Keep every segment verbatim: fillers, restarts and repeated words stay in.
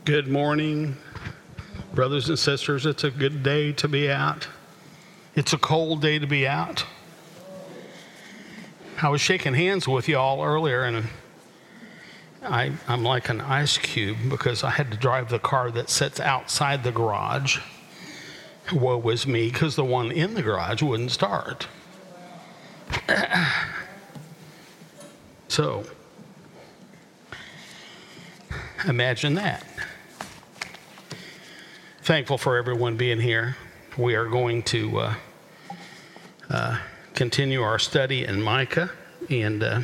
Good morning, brothers and sisters. It's a good day to be out. It's a cold day to be out. I was shaking hands with you all earlier, and I, I'm like an ice cube because I had to drive the car that sits outside the garage. Woe was me, because the one in the garage wouldn't start. So, imagine that. Thankful for everyone being here. We are going to uh, uh, continue our study in Micah, and uh,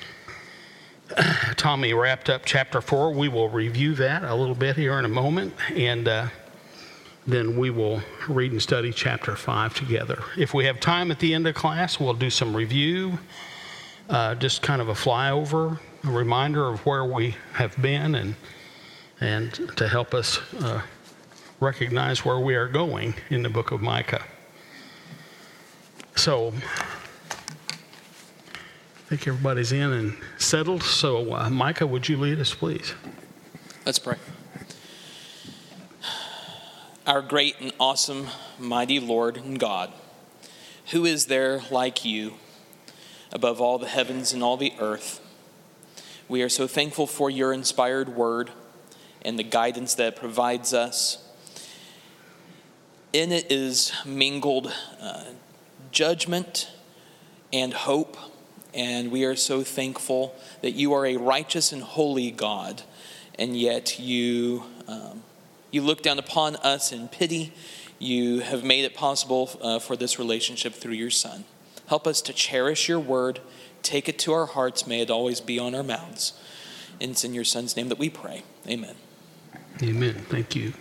Tommy wrapped up chapter four. We will review that a little bit here in a moment, and uh, then we will read and study chapter five together. If we have time at the end of class, we'll do some review, uh, just kind of a flyover, a reminder of where we have been, and and to help us uh, recognize where we are going in the book of Micah. So, I think everybody's in and settled. So, uh, Micah, would you lead us, please? Let's pray. Our great and awesome, mighty Lord and God, who is there like you above all the heavens and all the earth? We are so thankful for your inspired word and the guidance that it provides us. In it is mingled uh, judgment and hope, and we are so thankful that you are a righteous and holy God, and yet you um, you look down upon us in pity. You have made it possible uh, for this relationship through your Son. Help us to cherish your word, take it to our hearts, may it always be on our mouths. And it's in your Son's name that we pray. Amen. Amen. Thank you.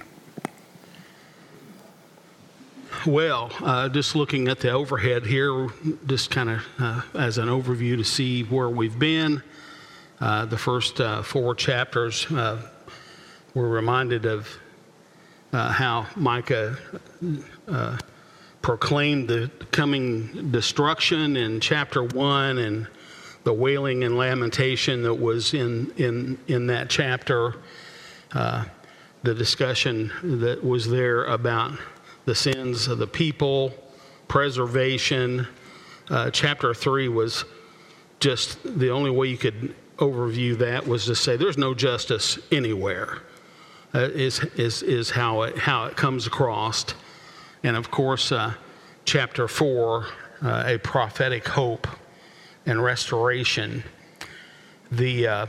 Well, uh, just looking at the overhead here, just kind of uh, as an overview to see where we've been. Uh, the first uh, four chapters, uh, we're reminded of uh, how Micah uh, proclaimed the coming destruction in chapter one, and the wailing and lamentation that was in in in that chapter. Uh, the discussion that was there about the sins of the people, preservation. Uh, chapter three was just the only way you could overview that was to say there's no justice anywhere. Uh, is is is how it how it comes across, and of course, uh, chapter four, uh, a prophetic hope and restoration. The uh,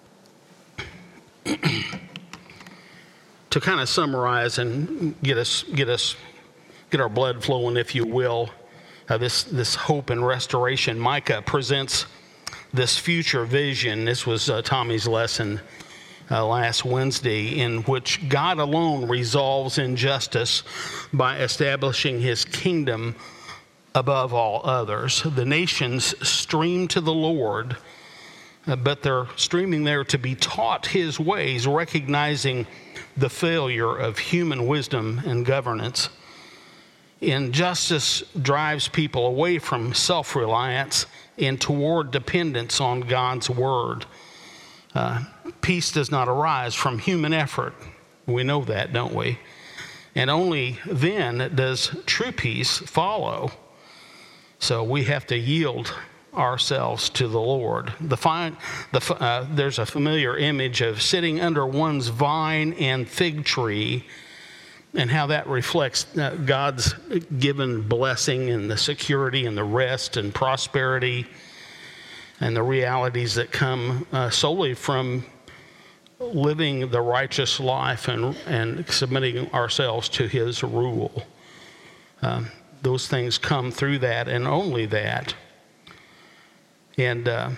to kind of summarize and get us get us get our blood flowing, if you will, uh, this this hope and restoration. Micah presents this future vision. This was uh, Tommy's lesson uh, last Wednesday, in which God alone resolves injustice by establishing his kingdom above all others. The nations stream to the Lord, uh, but they're streaming there to be taught his ways, recognizing the failure of human wisdom and governance. Injustice drives people away from self-reliance and toward dependence on God's word. Uh, peace does not arise from human effort. We know that, don't we? And only then does true peace follow. So we have to yield ourselves to the Lord. The fine, the, uh, there's a familiar image of sitting under one's vine and fig tree, and how that reflects uh, God's given blessing and the security and the rest and prosperity and the realities that come uh, solely from living the righteous life and, and submitting ourselves to his rule. Um, those things come through that, and only that. And uh,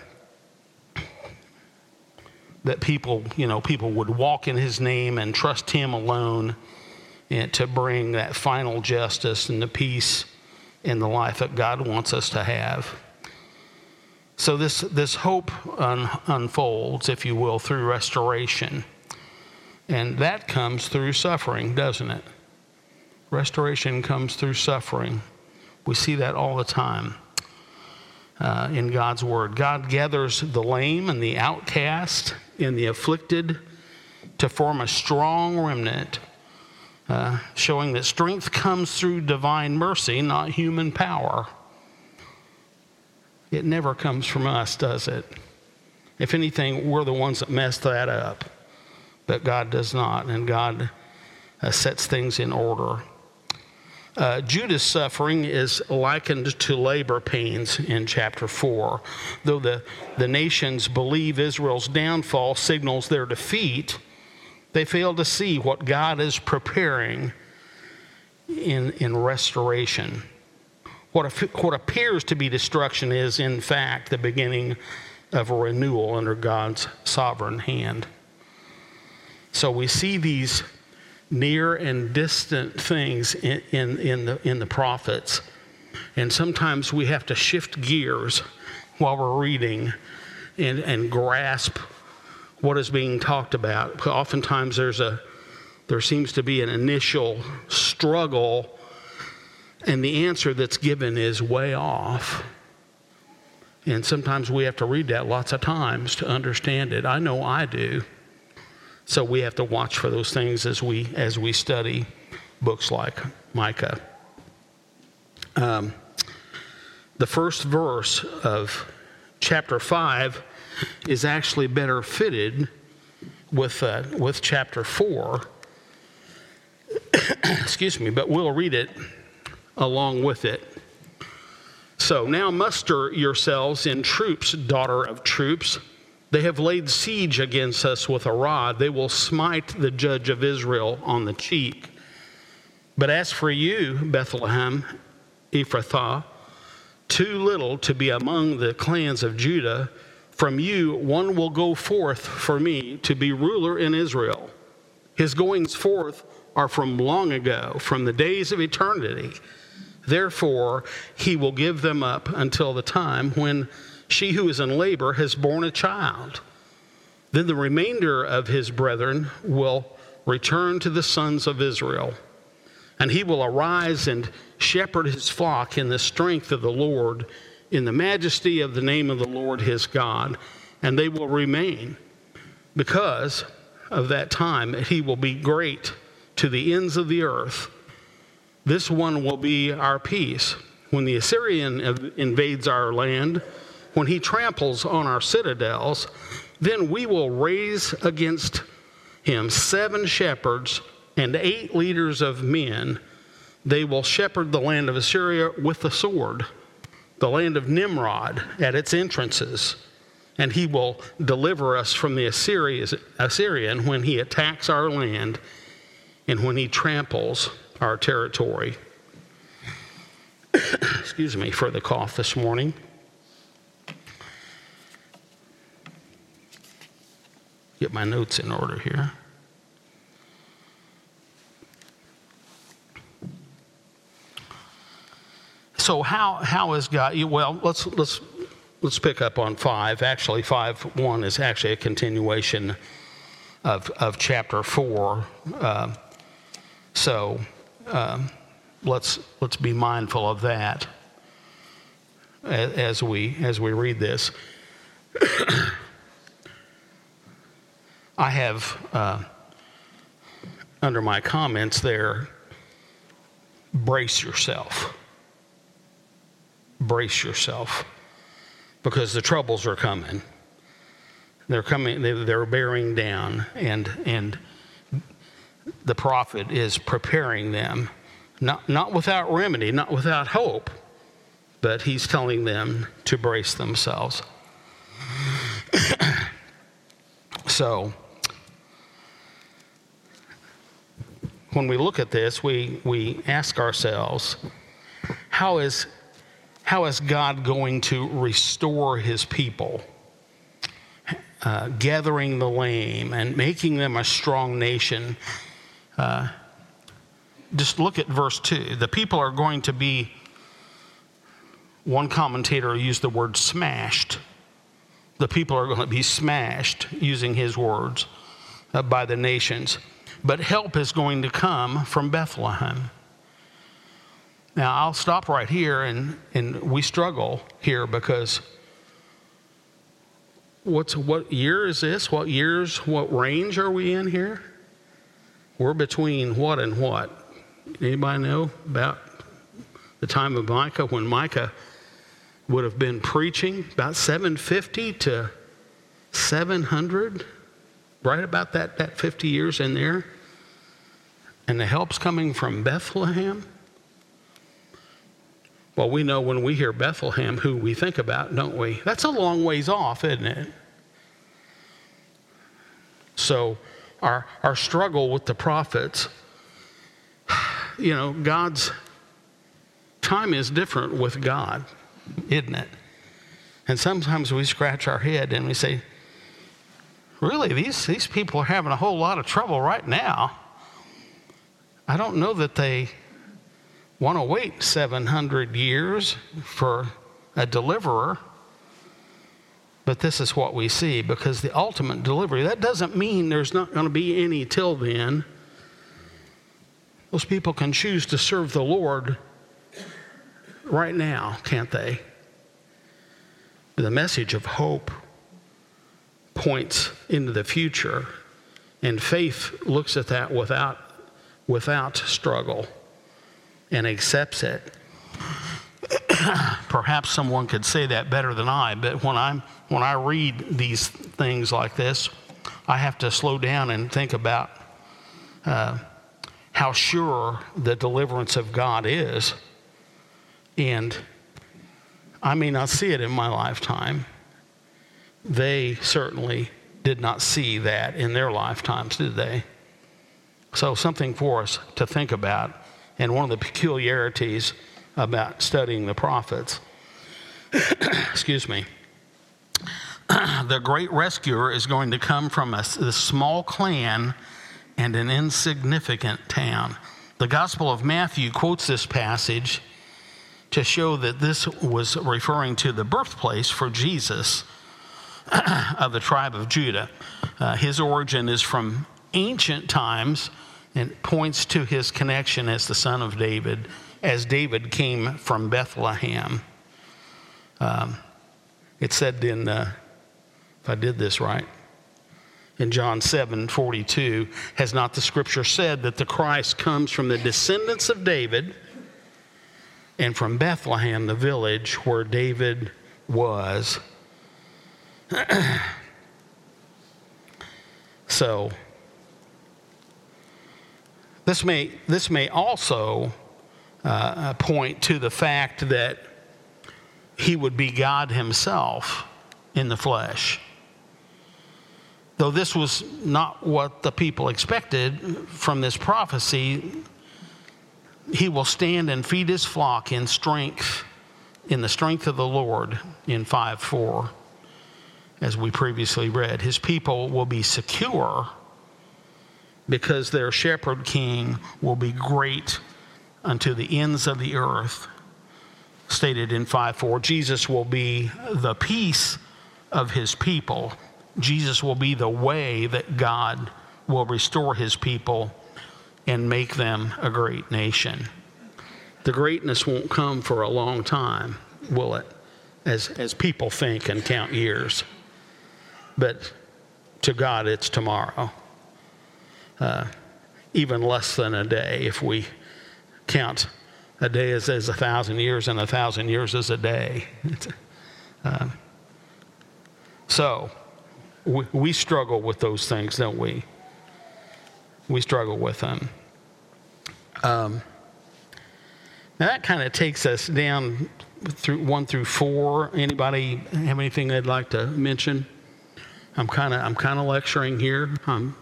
that people, you know, people would walk in his name and trust him alone, and to bring that final justice and the peace in the life that God wants us to have. So this this hope un- unfolds, if you will, through restoration. And that comes through suffering, doesn't it? Restoration comes through suffering. We see that all the time. Uh, in God's word. God gathers the lame and the outcast and the afflicted to form a strong remnant, uh, showing that strength comes through divine mercy, not human power. It never comes from us, does it? If anything, we're the ones that mess that up. But God does not, and God uh, sets things in order. Uh, Judah's suffering is likened to labor pains in chapter four. Though the, the nations believe Israel's downfall signals their defeat, they fail to see what God is preparing in, in restoration. What, what appears to be destruction is, in fact, the beginning of a renewal under God's sovereign hand. So we see these near and distant things in, in, in, the, in the prophets. And sometimes we have to shift gears while we're reading and, and grasp what is being talked about. Oftentimes there's a, there seems to be an initial struggle, and the answer that's given is way off. And sometimes we have to read that lots of times to understand it. I know I do. So we have to watch for those things as we as we study books like Micah. Um, the first verse of chapter five is actually better fitted with uh, with chapter four. Excuse me, but we'll read it along with it. So now muster yourselves in troops, daughter of troops. They have laid siege against us with a rod. They will smite the judge of Israel on the cheek. But as for you, Bethlehem, Ephrathah, too little to be among the clans of Judah, from you one will go forth for me to be ruler in Israel. His goings forth are from long ago, from the days of eternity. Therefore, he will give them up until the time when she who is in labor has borne a child. Then the remainder of his brethren will return to the sons of Israel. And he will arise and shepherd his flock in the strength of the Lord, in the majesty of the name of the Lord his God. And they will remain. Because of that time, he will be great to the ends of the earth. This one will be our peace. When the Assyrian invades our land, when he tramples on our citadels, then we will raise against him seven shepherds and eight leaders of men. They will shepherd the land of Assyria with the sword, the land of Nimrod at its entrances. And he will deliver us from the Assyrian when he attacks our land and when he tramples our territory. Excuse me for the cough this morning. Get my notes in order here. So how how is God? Well, let's let's let's pick up on five. Actually, five one is actually a continuation of of chapter four. Uh, so um, let's let's be mindful of that as, as we as we read this. I have, uh, under my comments there, brace yourself. Brace yourself. Because the troubles are coming. They're coming, they're bearing down, and and the prophet is preparing them, not, not without remedy, not without hope, but he's telling them to brace themselves. So, when we look at this, we, we ask ourselves, how is, how is God going to restore his people? Uh, gathering the lame and making them a strong nation. Uh, just look at verse two. The people are going to be, one commentator used the word smashed. The people are going to be smashed, using his words, uh, by the nations. But help is going to come from Bethlehem. Now, I'll stop right here, and, and we struggle here because what's what year is this? What years, what range are we in here? We're between what and what? Anybody know about the time of Micah, when Micah would have been preaching? About seven fifty to seven hundred, right about that, that fifty years in there. And the help's coming from Bethlehem. Well, we know when we hear Bethlehem who we think about, don't we? That's a long ways off, isn't it? So our, our struggle with the prophets, you know, God's time is different with God, isn't it? And sometimes we scratch our head and we say, really, these, these people are having a whole lot of trouble right now. I don't know that they want to wait seven hundred years for a deliverer. But this is what we see, because the ultimate delivery, that doesn't mean there's not going to be any till then. Those people can choose to serve the Lord right now, can't they? The message of hope points into the future, and faith looks at that without, without struggle and accepts it. Perhaps someone could say that better than I, but when I'm when I read these things like this, I have to slow down and think about uh, how sure the deliverance of God is. And I may not see it in my lifetime. They certainly did not see that in their lifetimes, did they? So something for us to think about. And one of the peculiarities about studying the prophets, excuse me, the great rescuer is going to come from a, a small clan and an insignificant town. The Gospel of Matthew quotes this passage to show that this was referring to the birthplace for Jesus of the tribe of Judah. Uh, his origin is from ancient times and points to his connection as the son of David, as David came from Bethlehem. Um, it said in, uh, if I did this right, in John seven forty-two, has not the scripture said that the Christ comes from the descendants of David and from Bethlehem, the village where David was? So, this may, this may also uh, point to the fact that he would be God himself in the flesh. Though this was not what the people expected from this prophecy, he will stand and feed his flock in strength, in the strength of the Lord, in five four, as we previously read. His people will be secure because their shepherd king will be great unto the ends of the earth. Stated in five four, Jesus will be the peace of his people. Jesus will be the way that God will restore his people and make them a great nation. The greatness won't come for a long time, will it? As, as people think and count years. But to God, it's tomorrow. Uh, even less than a day, if we count a day as, as a thousand years and a thousand years as a day. Uh, so, we, we struggle with those things, don't we? We struggle with them. Um, now that kind of takes us down through one through four. Anybody have anything they'd like to mention? I'm kind of I'm kind of lecturing here. I'm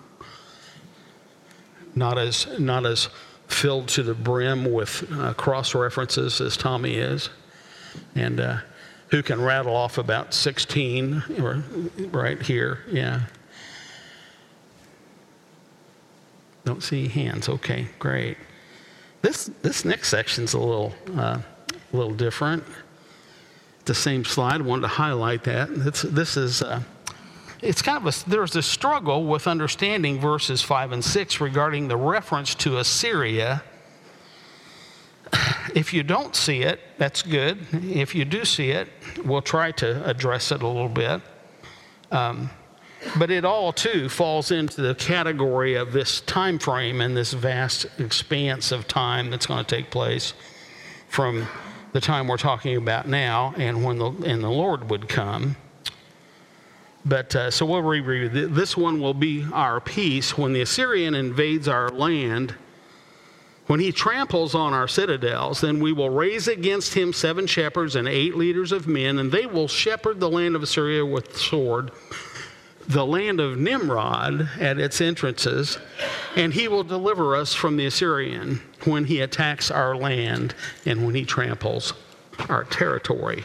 not as not as filled to the brim with uh, cross references as Tommy is, and uh, who can rattle off about sixteen right here. Yeah. Don't see hands. Okay, great. This this next section's a little uh, a little different. The same slide. I wanted to highlight that. It's, this is. Uh, It's kind of a, there's a struggle with understanding verses five and six regarding the reference to Assyria. If you don't see it, that's good. If you do see it, we'll try to address it a little bit. Um, but it all, too, falls into the category of this time frame and this vast expanse of time that's going to take place from the time we're talking about now and when the, and the Lord would come. But uh, so we'll reread. This one will be our peace when the Assyrian invades our land. When he tramples on our citadels, then we will raise against him seven shepherds and eight leaders of men, and they will shepherd the land of Assyria with sword, the land of Nimrod at its entrances, and he will deliver us from the Assyrian when he attacks our land and when he tramples our territory.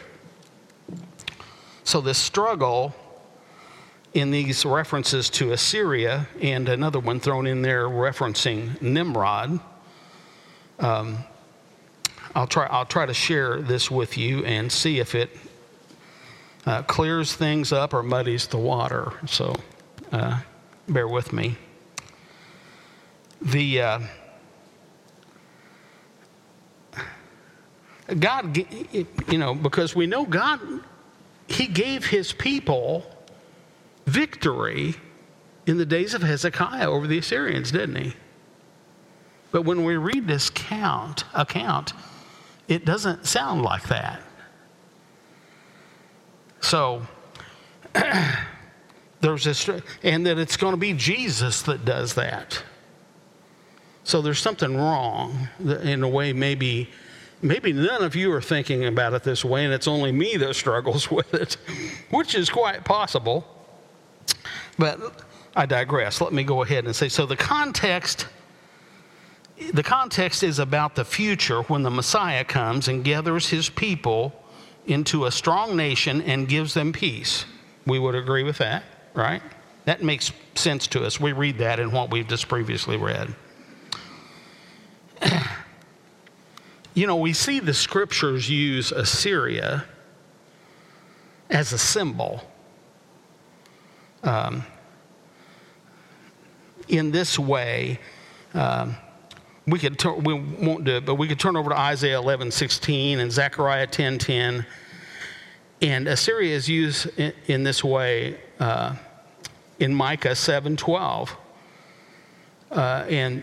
So this struggle in these references to Assyria, and another one thrown in there referencing Nimrod. Um, I'll try. I'll try to share this with you and see if it uh, clears things up or muddies the water. So, uh, bear with me. The uh, God, you know, because we know God, He gave His people victory in the days of Hezekiah over the Assyrians, didn't He? But when we read this count, account, it doesn't sound like that. So, there's this, and that it's going to be Jesus that does that. So there's something wrong in a way. Maybe, maybe none of you are thinking about it this way, and it's only me that struggles with it, which is quite possible. But I digress. Let me go ahead and say, so the context. The context is about the future when the Messiah comes and gathers his people into a strong nation and gives them peace. We would agree with that, right? That makes sense to us. We read that in what we've just previously read. You know, we see the scriptures use Assyria as a symbol. Um, in this way, um, We could turn, we won't do it, but we could turn over to Isaiah eleven sixteen and Zechariah ten ten. And Assyria is used in, in this way uh, in Micah seven twelve. Uh, and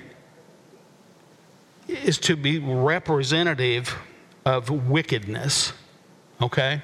is to be representative of wickedness. Okay?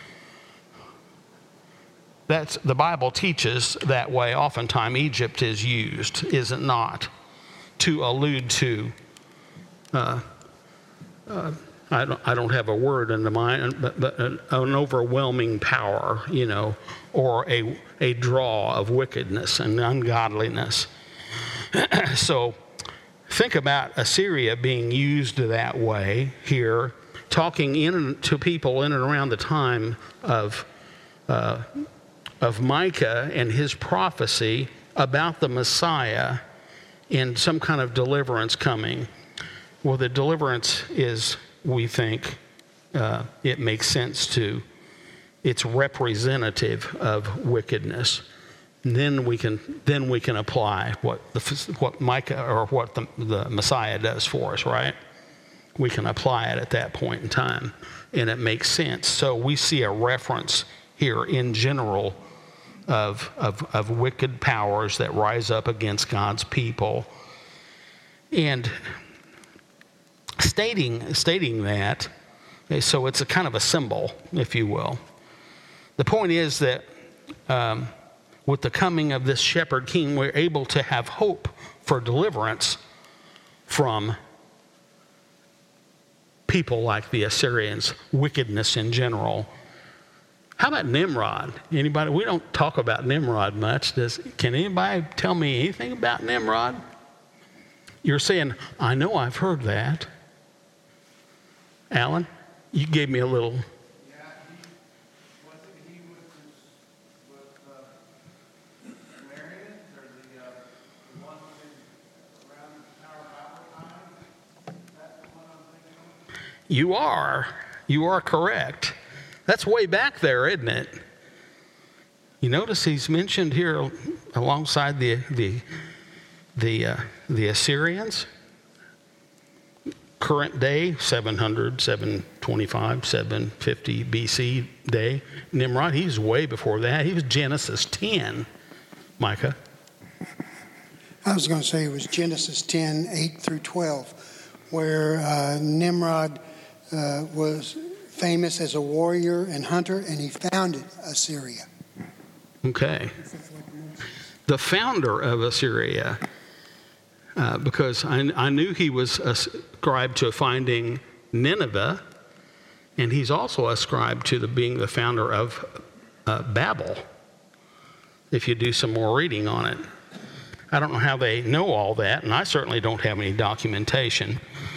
That's, the Bible teaches that way. Oftentimes Egypt is used, is it not? To allude to, uh, uh, I, don't, I don't have a word in the mind, but, but an, an overwhelming power, you know, or a, a draw of wickedness and ungodliness. So think about Assyria being used that way here, talking in to people in and around the time of, uh, of Micah and his prophecy about the Messiah and some kind of deliverance coming. Well, the deliverance is, we think, uh, it makes sense to, it's representative of wickedness. And then we can then we can apply what the what Micah or what the, the Messiah does for us, right? We can apply it at that point in time, and it makes sense. So we see a reference here in general Of, of, of wicked powers that rise up against God's people. And stating, stating that, so it's a kind of a symbol, if you will. The point is that um, with the coming of this shepherd king, we're able to have hope for deliverance from people like the Assyrians, wickedness in general. How about Nimrod? Anybody? We don't talk about Nimrod much. Does, can anybody tell me anything about Nimrod? You're saying, I know I've heard that. Alan, you gave me a little. Yeah, he, wasn't he with, with uh, Marion, or the, uh, the one around the Tower of Babel time? Is that the one I'm thinking of? You are. You are correct. That's way back there, isn't it? You notice he's mentioned here alongside the the the uh, the Assyrians. current day, seven hundred, seven twenty-five, seven fifty B C day. Nimrod, he's way before that. He was Genesis ten, Micah. I was going to say it was Genesis ten, eight through twelve, where uh, Nimrod uh, was famous as a warrior and hunter, and he founded Assyria. Okay. The founder of Assyria, uh, because I, I knew he was ascribed to finding Nineveh, and he's also ascribed to the, being the founder of uh, Babel, if you do some more reading on it. I don't know how they know all that, and I certainly don't have any documentation.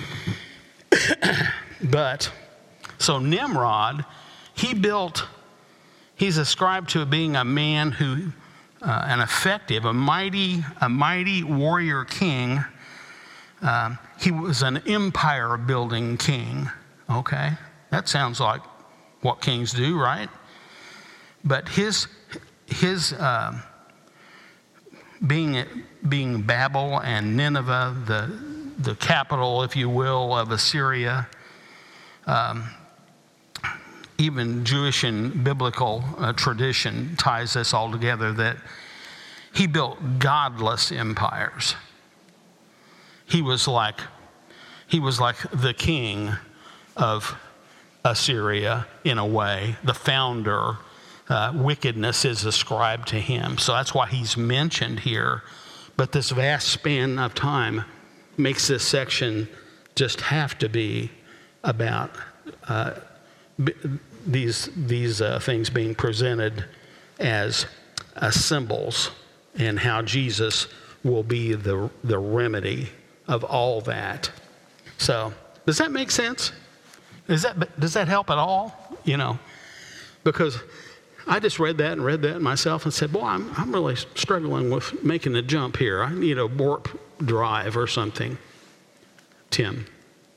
But, so Nimrod, he built, he's ascribed to being a man who, uh, an effective, a mighty, a mighty warrior king. Um, he was an empire-building king, okay? That sounds like what kings do, right? But his, his uh, being, being Babel and Nineveh, the, the capital, if you will, of Assyria, um, even Jewish and biblical uh, tradition ties this all together, that he built godless empires. He was like, he was like the king of Assyria in a way, the founder. Uh, wickedness is ascribed to him. So that's why he's mentioned here. But this vast span of time makes this section just have to be about uh, b- these, these uh, things being presented as uh, symbols, and how Jesus will be the, the remedy of all that. So does that make sense? Is that, does that help at all? You know, because I just read that and read that myself and said, boy, I'm, I'm really struggling with making a jump here. I need a warp drive or something. Tim.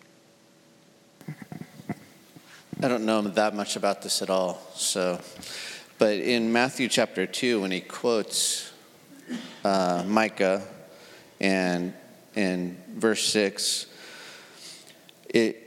I don't know that much about this at all. So, but in Matthew chapter two, when he quotes uh, Micah and in verse six, it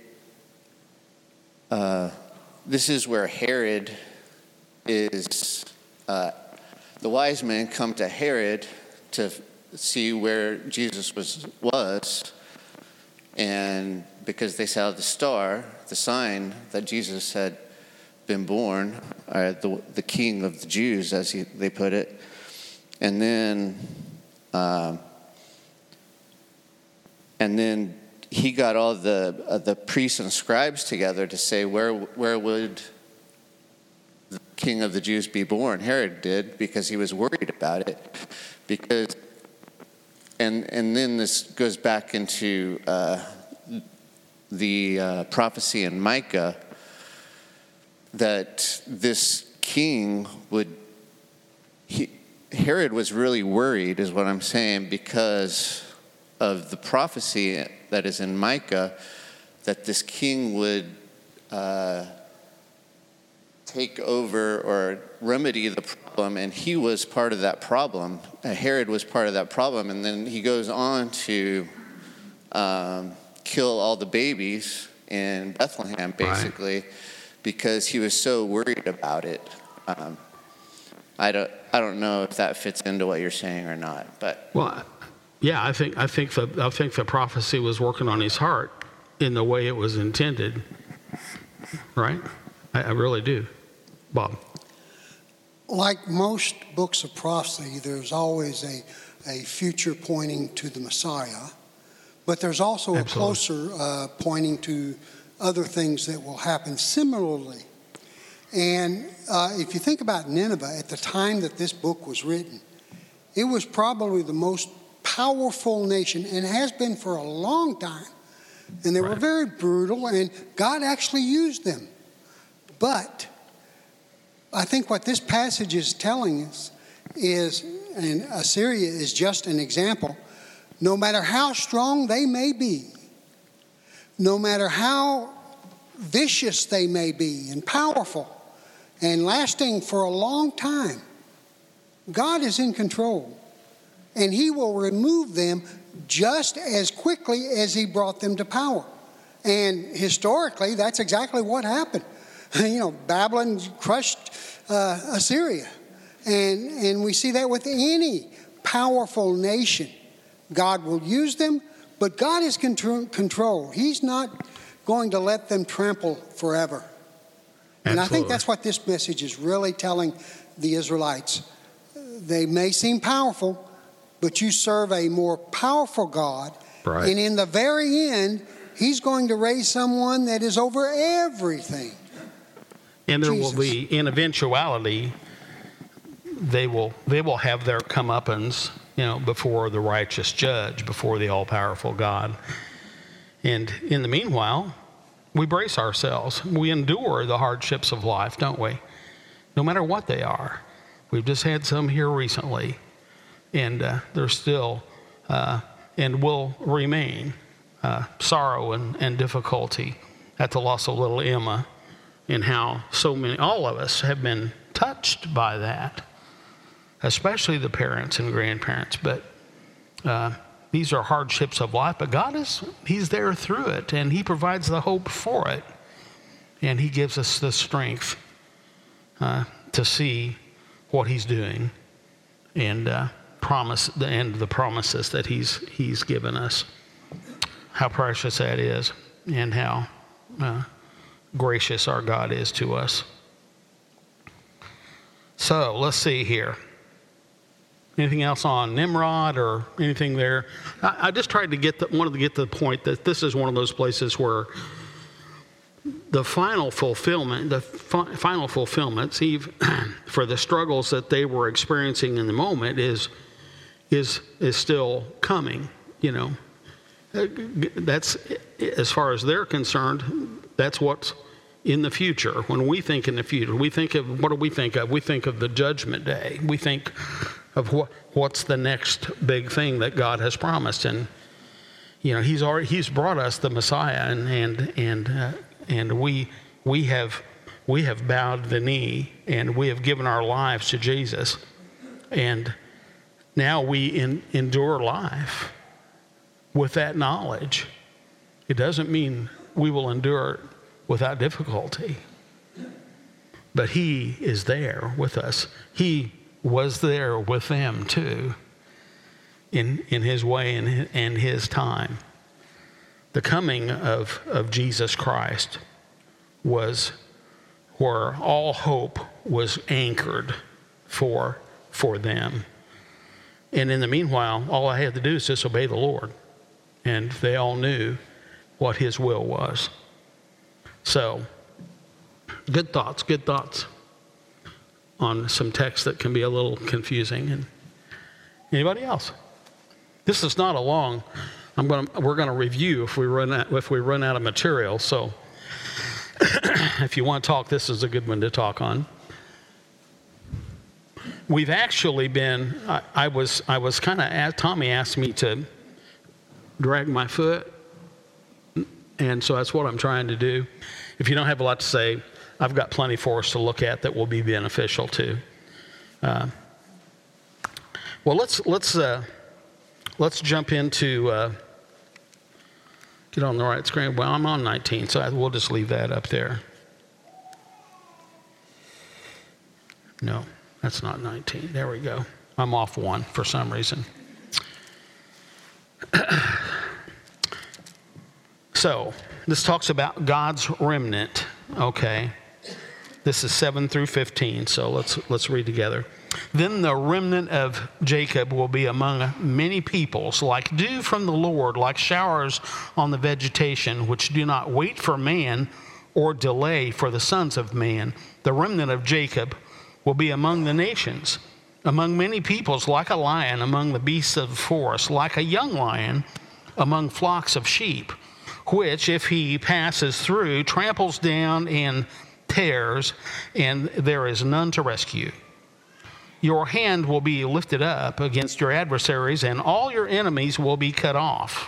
uh, this is where Herod is. Uh, the wise men come to Herod to see where Jesus was was, and because they saw the star, the sign that Jesus had been born, or the, the king of the Jews, as he, they put it. And then, uh, and then he got all the uh, the priests and scribes together to say, where where would the king of the Jews be born? Herod did, because he was worried about it. Because, and and then this goes back into Uh, the uh, prophecy in Micah that this king would, he, Herod was really worried, is what I'm saying, because of the prophecy that is in Micah, that this king would uh, take over or remedy the problem, and he was part of that problem. Uh, Herod was part of that problem, and then he goes on to Um, kill all the babies in Bethlehem, basically, right, because he was so worried about it. Um, I don't, I don't know if that fits into what you're saying or not, but well, yeah, I think, I think the, I think the prophecy was working on his heart in the way it was intended, right? I, I really do, Bob. Like most books of prophecy, there's always a, a future pointing to the Messiah. But there's also Absolutely. a closer uh, pointing to other things that will happen similarly. And uh, if you think about Nineveh, at the time that this book was written, it was probably the most powerful nation, and has been for a long time. And they right. were very brutal, and God actually used them. But I think what this passage is telling us is, and Assyria is just an example, no matter how strong they may be, no matter how vicious they may be and powerful and lasting for a long time, God is in control, and he will remove them just as quickly as he brought them to power. And historically, that's exactly what happened. You know, Babylon crushed uh, Assyria. And, and we see that with any powerful nation. God will use them, but God is in control. He's not going to let them trample forever. And Absolutely. I think that's what this message is really telling the Israelites. They may seem powerful, but you serve a more powerful God. Right. And in the very end, He's going to raise someone that is over everything. And there Jesus. will be, in eventuality, they will they will have their comeuppance, you know, before the righteous judge, before the all-powerful God. And in the meanwhile, we brace ourselves. We endure the hardships of life, don't we? No matter what they are. We've just had some here recently, and uh, they're still uh, and will remain uh, sorrow and, and difficulty at the loss of little Emma, and how so many, all of us have been touched by that, especially the parents and grandparents. But uh, these are hardships of life, but God is, He's there through it, and He provides the hope for it, and He gives us the strength uh, to see what He's doing, and uh, promise and the promises that He's He's given us. How precious that is, and how uh, gracious our God is to us. So let's see here. Anything else on Nimrod or anything there? I, I just tried to get the, wanted to get to the point that this is one of those places where the final fulfillment, the fi- final fulfillment, see, for the struggles that they were experiencing in the moment is is is still coming. You know, that's, as far as they're concerned, that's what's in the future. When we think in the future, we think of, what do we think of? We think of the judgment day. We think of what what's the next big thing that God has promised, and you know, He's already He's brought us the Messiah, and and and. Uh, And we we have we have bowed the knee, and we have given our lives to Jesus, and now we in, endure life with that knowledge. It doesn't mean we will endure it without difficulty, but He is there with us. He was there with them too, in in His way and and His time. The coming of, of Jesus Christ was where all hope was anchored for, for them. And in the meanwhile, all I had to do is just obey the Lord. And they all knew what His will was. So, good thoughts, good thoughts on some text that can be a little confusing. And anybody else? This is not a long... I'm going to, we're going to review if we run out, if we run out of material. So if you want to talk, this is a good one to talk on. We've actually been, I, I was, I was kind of, Tommy asked me to drag my foot. And so that's what I'm trying to do. If you don't have a lot to say, I've got plenty for us to look at that will be beneficial too. Uh, well, let's, let's, uh, Let's jump into, uh, get on the right screen. Well, I'm on nineteen, so I, we'll just leave that up there. No, that's not nineteen. There we go. I'm off one for some reason. So, this talks about God's remnant, okay? This is seven through fifteen, so let's let's read together. Then the remnant of Jacob will be among many peoples, like dew from the Lord, like showers on the vegetation, which do not wait for man or delay for the sons of man. The remnant of Jacob will be among the nations, among many peoples, like a lion among the beasts of the forest, like a young lion among flocks of sheep, which, if he passes through, tramples down and tears, and there is none to rescue. Your hand will be lifted up against your adversaries, and all your enemies will be cut off.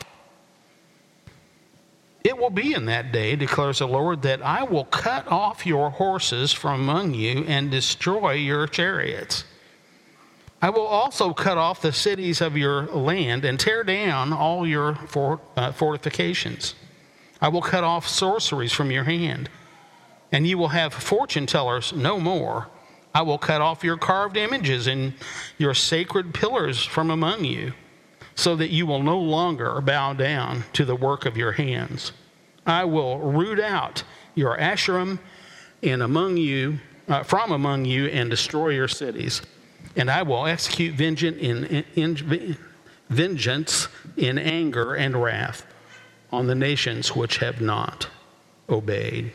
It will be in that day, declares the Lord, that I will cut off your horses from among you and destroy your chariots. I will also cut off the cities of your land and tear down all your for, uh, fortifications. I will cut off sorceries from your hand, and you will have fortune tellers no more. I will cut off your carved images and your sacred pillars from among you, so that you will no longer bow down to the work of your hands. I will root out your Asherim and among you, uh, from among you, and destroy your cities. And I will execute vengeance in, in, in vengeance in anger and wrath on the nations which have not obeyed.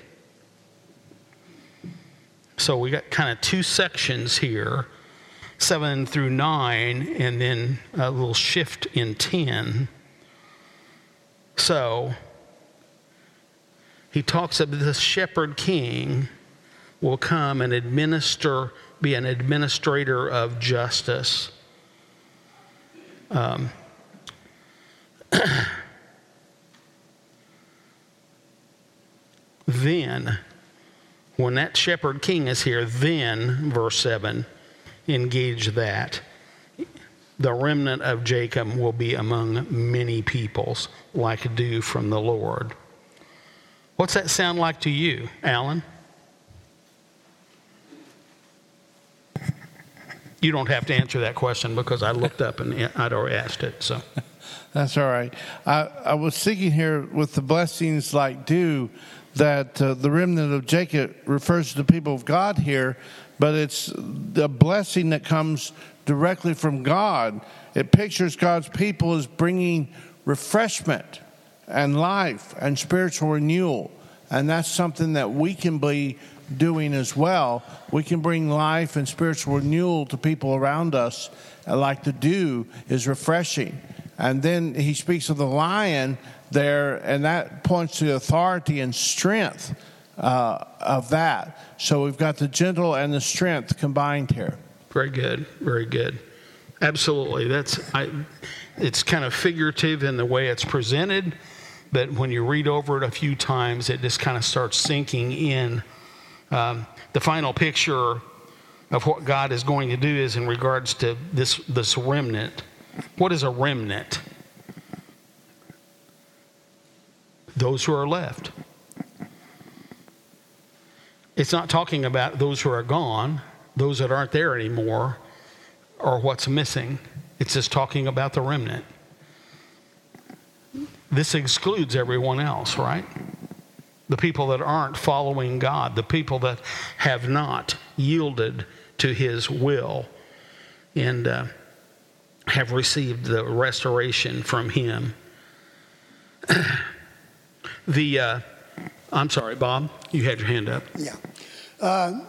So we got kind of two sections here, seven through nine, and then a little shift in ten. So he talks of this shepherd king will come and administer, be an administrator of justice. Um, then, when that shepherd king is here, then, verse seven, engage that. The remnant of Jacob will be among many peoples, like dew from the Lord. What's that sound like to you, Alan? You don't have to answer that question because I looked up and I'd already asked it. So That's all right. I, I was thinking here with the blessings like dew, that uh, the remnant of Jacob refers to the people of God here, but it's the blessing that comes directly from God. It pictures God's people as bringing refreshment and life and spiritual renewal. And that's something that we can be doing as well. We can bring life and spiritual renewal to people around us, like the dew is refreshing. And then he speaks of the lion there, and that points to the authority and strength uh, of that. So we've got the gentle and the strength combined here. very good, very good. Absolutely. That's I, it's kind of figurative in the way it's presented, but when you read over it a few times, it just kind of starts sinking in. Um, the final picture of what God is going to do is in regards to this this remnant. What is a remnant? Those who are left. It's not talking about those who are gone, those that aren't there anymore, or what's missing. It's just talking about the remnant. This excludes everyone else, right? The people that aren't following God, the people that have not yielded to His will and uh, have received the restoration from Him. the, uh, I'm sorry, Bob, you had your hand up. Yeah. Uh,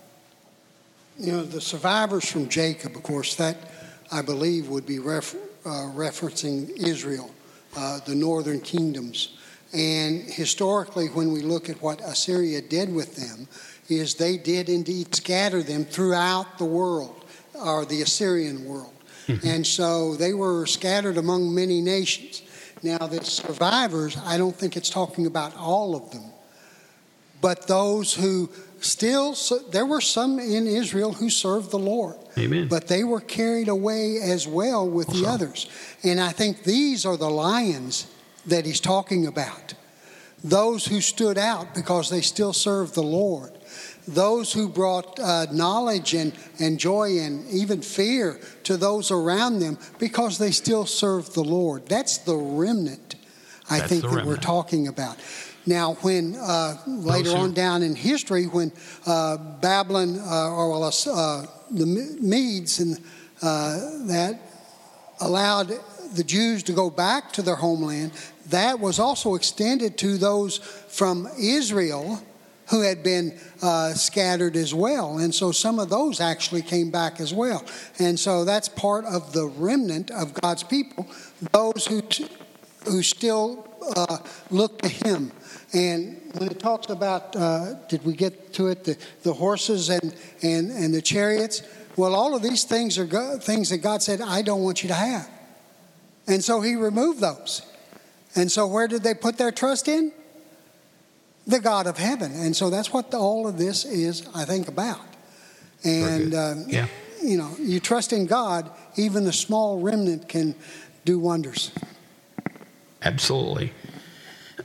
you know, the survivors from Jacob, of course, that I believe would be ref- uh, referencing Israel, uh, the northern kingdoms. And historically, when we look at what Assyria did with them, is they did indeed scatter them throughout the world, or the Assyrian world. Mm-hmm. And so they were scattered among many nations. Now, the survivors, I don't think it's talking about all of them. But those who still, there were some in Israel who served the Lord. Amen. But they were carried away as well with the others. And I think these are the lions that he's talking about. Those who stood out because they still served the Lord. Those who brought uh, knowledge and, and joy and even fear to those around them because they still served the Lord. That's the remnant, I That's think, the that remnant. we're talking about. Now, when uh, later on down in history, when uh, Babylon, uh, or well, uh, the Medes and uh, that allowed the Jews to go back to their homeland, that was also extended to those from Israel who had been uh, scattered as well. And so some of those actually came back as well. And so that's part of the remnant of God's people, those who t- who still uh, look to Him. And when it talks about, uh, did we get to it, the, the horses and, and, and the chariots? Well, all of these things are go- things that God said, I don't want you to have. And so He removed those. And so where did they put their trust in? The God of heaven. And so that's what the, all of this is, I think, about. And, uh, Yeah. you know, you trust in God, even a small remnant can do wonders. Absolutely.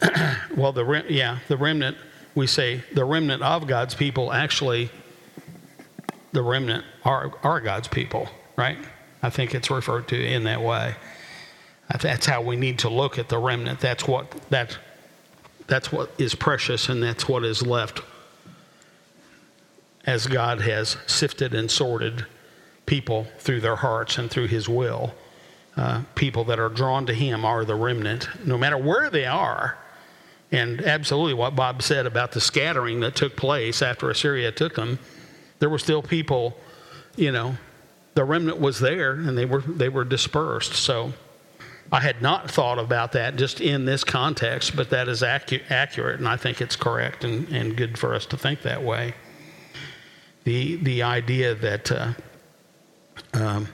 well, the rem- yeah, the remnant, we say the remnant of God's people, actually, the remnant are, are God's people, right? I think it's referred to in that way. That's how we need to look at the remnant. That's what that that's what is precious, and that's what is left as God has sifted and sorted people through their hearts and through his will. Uh, people that are drawn to him are the remnant, no matter where they are. And absolutely what Bob said about the scattering that took place after Assyria took them, there were still people, you know, the remnant was there, and they were they were dispersed. So I had not thought about that just in this context, but that is acu- accurate, and I think it's correct and, and good for us to think that way. The the idea that uh, um,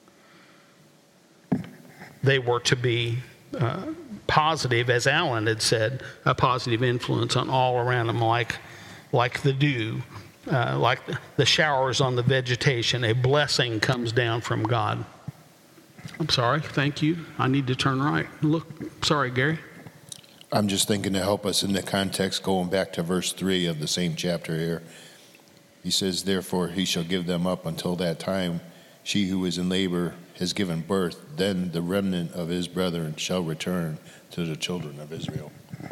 they were to be uh, positive, as Alan had said, a positive influence on all around them, like like the dew, uh, like the showers on the vegetation. A blessing comes down from God. I'm sorry. Thank you. I need to turn right. Look. Sorry, Gary. I'm just thinking to help us in the context, going back to verse three of the same chapter here. He says, therefore he shall give them up until that time. She who is in labor has given birth. Then the remnant of his brethren shall return to the children of Israel.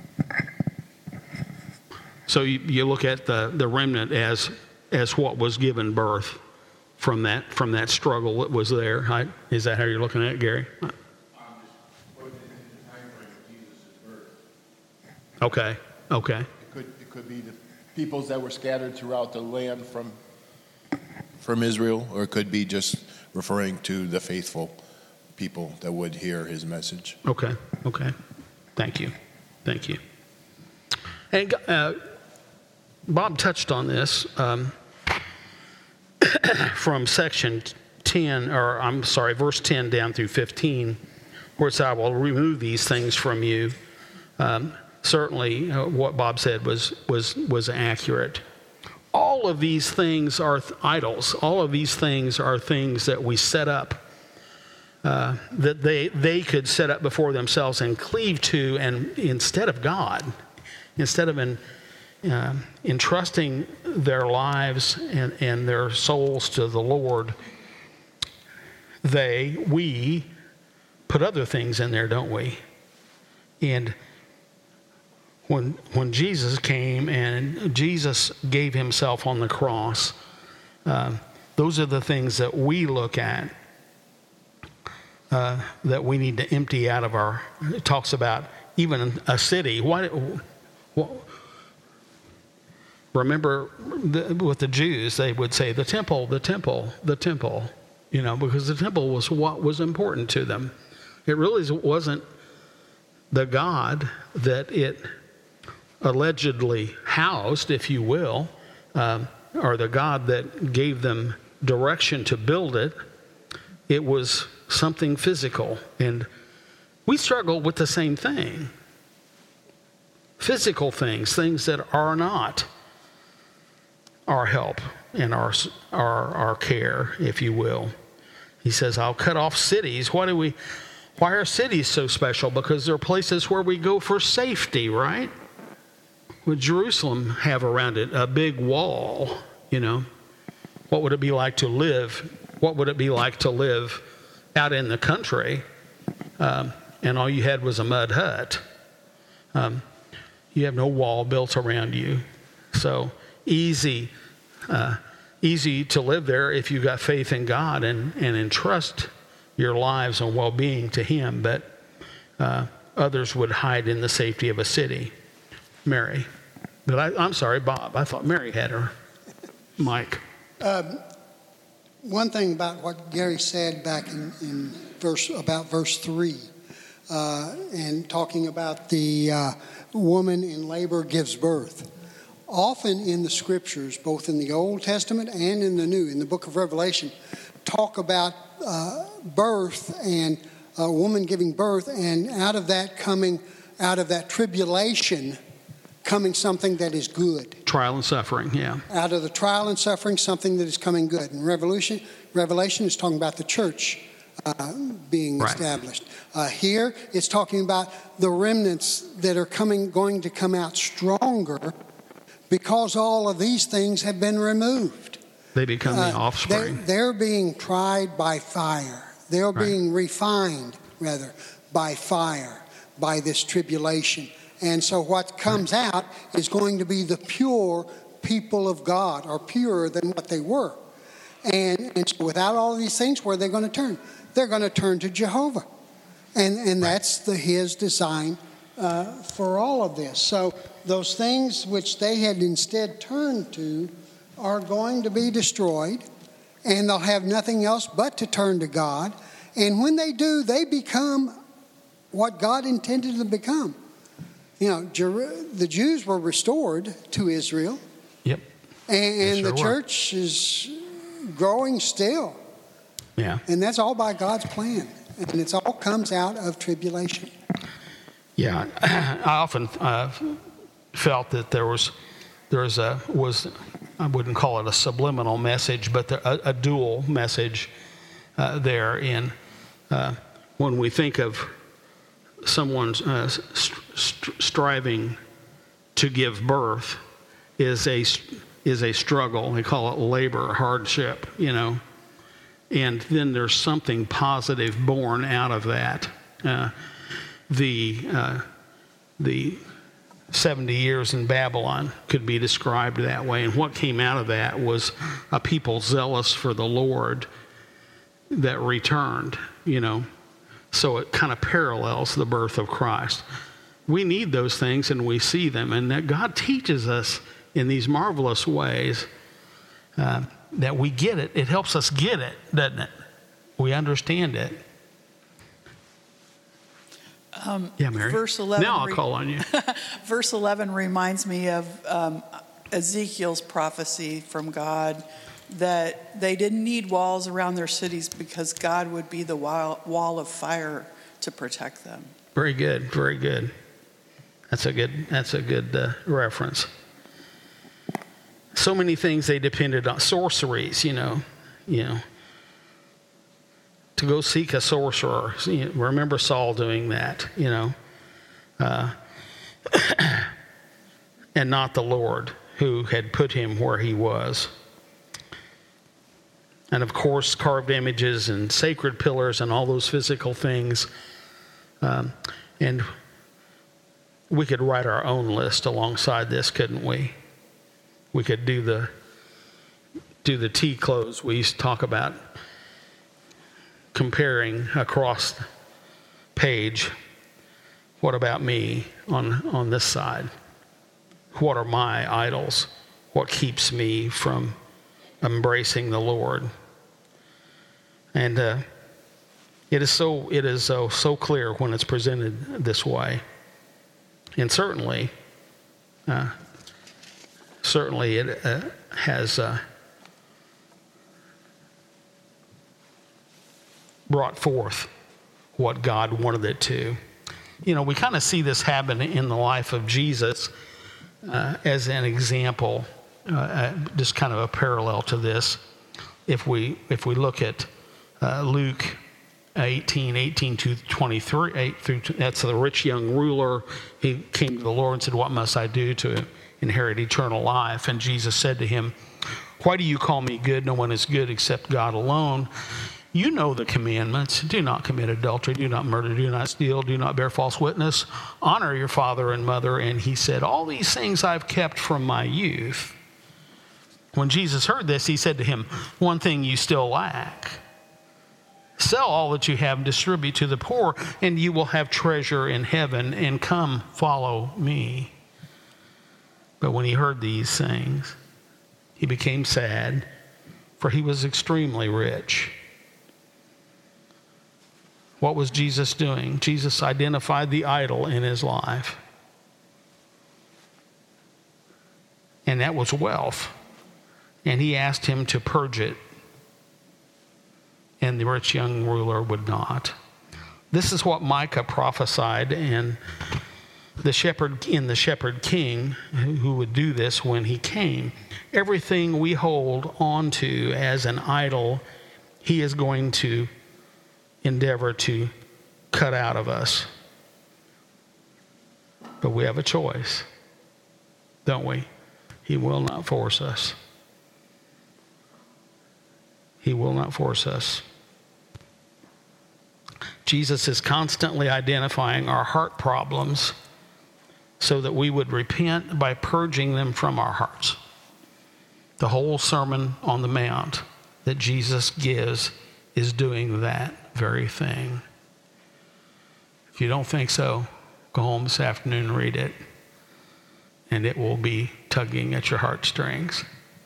So you, you look at the, the remnant as as what was given birth from that from that struggle that was there. Right? Is that how you're looking at it, Gary? I'm just putting it in the time frame of Jesus' birth. Okay. Okay. It could, it could be the peoples that were scattered throughout the land from from Israel, or it could be just referring to the faithful people that would hear his message. Okay. Okay. Thank you. Thank you. And uh, Bob touched on this um, from section ten, or I'm sorry, verse ten down through fifteen, where it says, I will remove these things from you. Um, certainly, uh, what Bob said was was was accurate. All of these things are th- idols. All of these things are things that we set up, uh, that they they could set up before themselves and cleave to, and instead of God, instead of in, uh, entrusting their lives and, and their souls to the Lord, they, we, put other things in there, don't we? And when when Jesus came and Jesus gave himself on the cross, uh, those are the things that we look at, uh, that we need to empty out of our. It talks about even a city. Why? What, remember, the, with the Jews, they would say the temple, the temple, the temple. You know, because the temple was what was important to them. It really wasn't the God that it allegedly housed, if you will, um, or the God that gave them direction to build it. It was something physical. And we struggle with the same thing. Physical things, things that are not our help and our, our, our care, if you will. He says, I'll cut off cities. Why do we, why are cities so special? Because they're places where we go for safety, right? Would Jerusalem have around it a big wall, you know? What would it be like to live? What would it be like to live out in the country, um, and all you had was a mud hut? Um, you have no wall built around you. So easy, uh, easy to live there if you got faith in God and, and entrust your lives and well-being to Him. But uh, others would hide in the safety of a city. Mary. But I, I'm sorry, Bob. I thought Mary had her mic. Um, one thing about what Gary said back in, in verse about verse three, uh, and talking about the uh, woman in labor gives birth. Often in the scriptures, both in the Old Testament and in the New, in the book of Revelation, talk about uh, birth and a woman giving birth, and out of that coming, out of that tribulation, coming something that is good. Trial and suffering, yeah. Out of the trial and suffering, something that is coming good. And Revelation, Revelation is talking about the church uh, being Right. established. Uh, here, it's talking about the remnants that are coming, going to come out stronger because all of these things have been removed. They become the Uh, they're, offspring. they're being tried by fire. They're Right. being refined, rather, by fire, by this tribulation. And so what comes out is going to be the pure people of God, or purer than what they were. And, and so without all of these things, where are they going to turn? They're going to turn to Jehovah. And, and that's the, his design uh, for all of this. So those things which they had instead turned to are going to be destroyed, and they'll have nothing else but to turn to God. And when they do, they become what God intended them to become. You know, Jer- the Jews were restored to Israel, Yep. and, and sure the were. church is growing still. Yeah. And that's all by God's plan. And it's all comes out of tribulation. Yeah. I often uh, felt that there was there was a was I wouldn't call it a subliminal message, but there, a, a dual message uh, there in uh, when we think of someone's uh, st- st- striving to give birth is a is a struggle. They call it labor, hardship, you know. And then there's something positive born out of that. Uh, the uh, the seventy years in Babylon could be described that way. And what came out of that was a people zealous for the Lord that returned, you know. So it kind of parallels the birth of Christ. We need those things, and we see them. And that God teaches us in these marvelous ways uh, that we get it. It helps us get it, doesn't it? We understand it. Um, Yeah, Mary. Verse eleven. Now I'll re- call on you. Verse eleven reminds me of um, Ezekiel's prophecy from God that they didn't need walls around their cities because God would be the wall, wall of fire to protect them. Very good, very good. That's a good. That's a good uh, reference. So many things they depended on. Sorceries, you know, you know. To go seek a sorcerer. You know, remember Saul doing that, you know, uh, and not the Lord who had put him where he was. And of course, carved images and sacred pillars and all those physical things. Um, and we could write our own list alongside this, couldn't we? We could do the do the T close we used to talk about, comparing across the page. What about me on on this side? What are my idols? What keeps me from embracing the Lord? And uh, it is so it is so, so clear when it's presented this way. And certainly, uh, certainly it uh, has uh, brought forth what God wanted it to. You know, we kind of see this happen in the life of Jesus uh, as an example, uh, uh, just kind of a parallel to this. If we if we look at uh, Luke eighteen, eighteen to twenty-three, eight through, that's the rich young ruler. He came to the Lord and said, "What must I do to inherit eternal life?" And Jesus said to him, "Why do you call me good? No one is good except God alone. You know the commandments. Do not commit adultery. Do not murder. Do not steal. Do not bear false witness. Honor your father and mother." And he said, "All these things I've kept from my youth." When Jesus heard this, he said to him, "One thing you still lack. Sell all that you have and distribute to the poor, and you will have treasure in heaven, and come follow me." But when he heard these things, he became sad, for he was extremely rich. What was Jesus doing? Jesus identified the idol in his life. And that was wealth. And he asked him to purge it. And the rich young ruler would not. This is what Micah prophesied, and the shepherd in the Shepherd King, who would do this when he came. Everything we hold on to as an idol, he is going to endeavor to cut out of us. But we have a choice, don't we? He will not force us. He will not force us. Jesus is constantly identifying our heart problems so that we would repent by purging them from our hearts. The whole Sermon on the Mount that Jesus gives is doing that very thing. If you don't think so, go home this afternoon and read it, and it will be tugging at your heartstrings.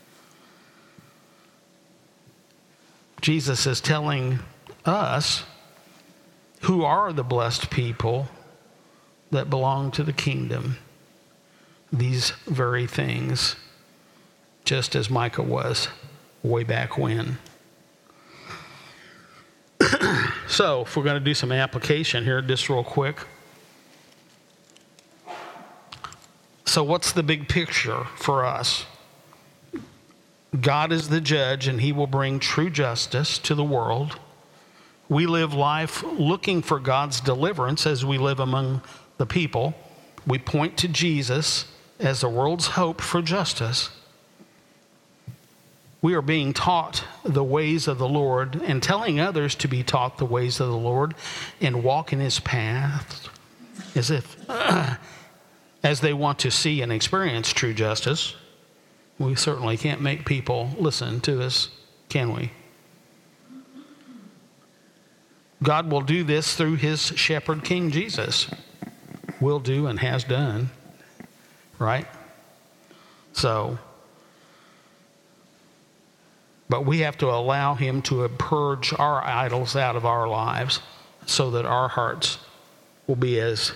Jesus is telling us who are the blessed people that belong to the kingdom these very things, just as Micah was way back when. So, if we're going to do some application here, just real quick. So, what's the big picture for us? God is the judge, and he will bring true justice to the world. We live life looking for God's deliverance as we live among the people. We point to Jesus as the world's hope for justice. We are being taught the ways of the Lord and telling others to be taught the ways of the Lord and walk in his path as if, uh, as they want to see and experience true justice. We certainly can't make people listen to us, can we? God will do this through his shepherd king Jesus. Will do and has done. Right? So, but we have to allow him to purge our idols out of our lives so that our hearts will be as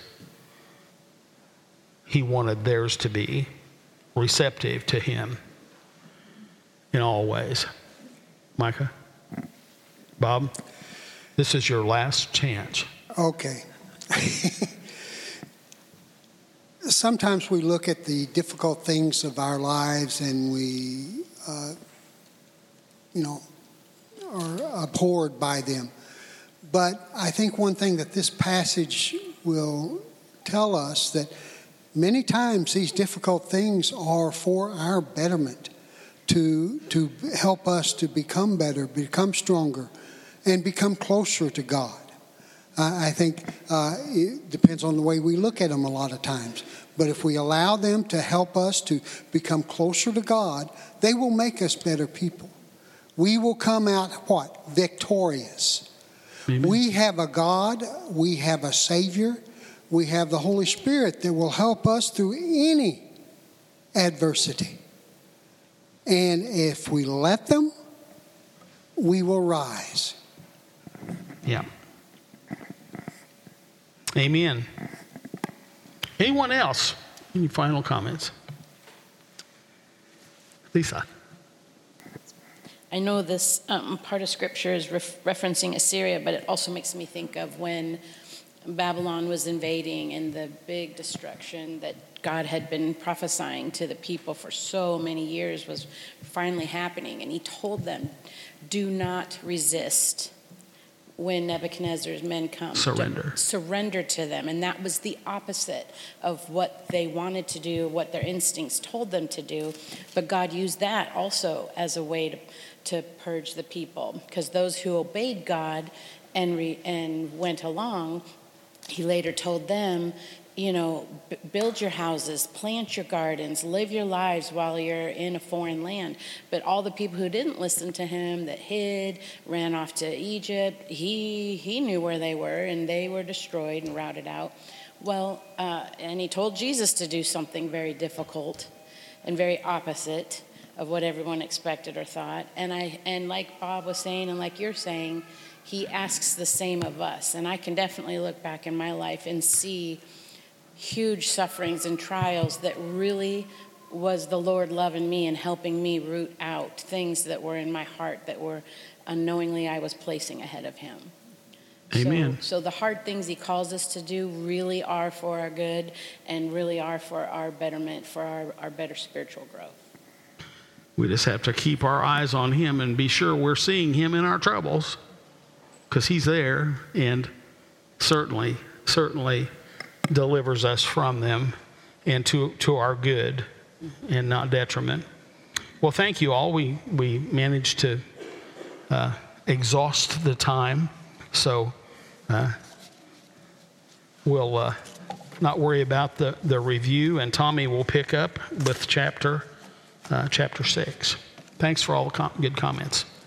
he wanted theirs to be, receptive to him in all ways. Micah? Bob? This is your last chance. Okay. Sometimes we look at the difficult things of our lives and we, uh, you know, are abhorred by them. But I think one thing that this passage will tell us that many times these difficult things are for our betterment, to to help us to become better, become stronger, and become closer to God. I think uh, it depends on the way we look at them a lot of times. But if we allow them to help us to become closer to God, they will make us better people. We will come out, what? Victorious. Amen. We have a God, we have a Savior, we have the Holy Spirit that will help us through any adversity. And if we let them, we will rise. Yeah. Amen. Anyone else? Any final comments? Lisa. I know this um, part of Scripture is ref- referencing Assyria, but it also makes me think of when Babylon was invading and the big destruction that God had been prophesying to the people for so many years was finally happening. And he told them, do not resist when Nebuchadnezzar's men come. Surrender. Surrender to them. And that was the opposite of what they wanted to do, what their instincts told them to do. But God used that also as a way to, to purge the people. Because those who obeyed God and, re, and went along, he later told them, you know, b- build your houses, plant your gardens, live your lives while you're in a foreign land. But all the people who didn't listen to him, that hid, ran off to Egypt, he he knew where they were, and they were destroyed and routed out. Well, uh, and he told Jesus to do something very difficult and very opposite of what everyone expected or thought. And I and like Bob was saying, and like you're saying, he asks the same of us. And I can definitely look back in my life and see huge sufferings and trials that really was the Lord loving me and helping me root out things that were in my heart that were unknowingly I was placing ahead of him. Amen. So, so the hard things he calls us to do really are for our good and really are for our betterment, for our, our better spiritual growth. We just have to keep our eyes on him and be sure we're seeing him in our troubles, because he's there and certainly, certainly delivers us from them and to, to our good and not detriment. Well, thank you all. We, we managed to uh, exhaust the time, so uh, we'll uh, not worry about the, the review, and Tommy will pick up with chapter, uh, chapter six. Thanks for all the com- good comments.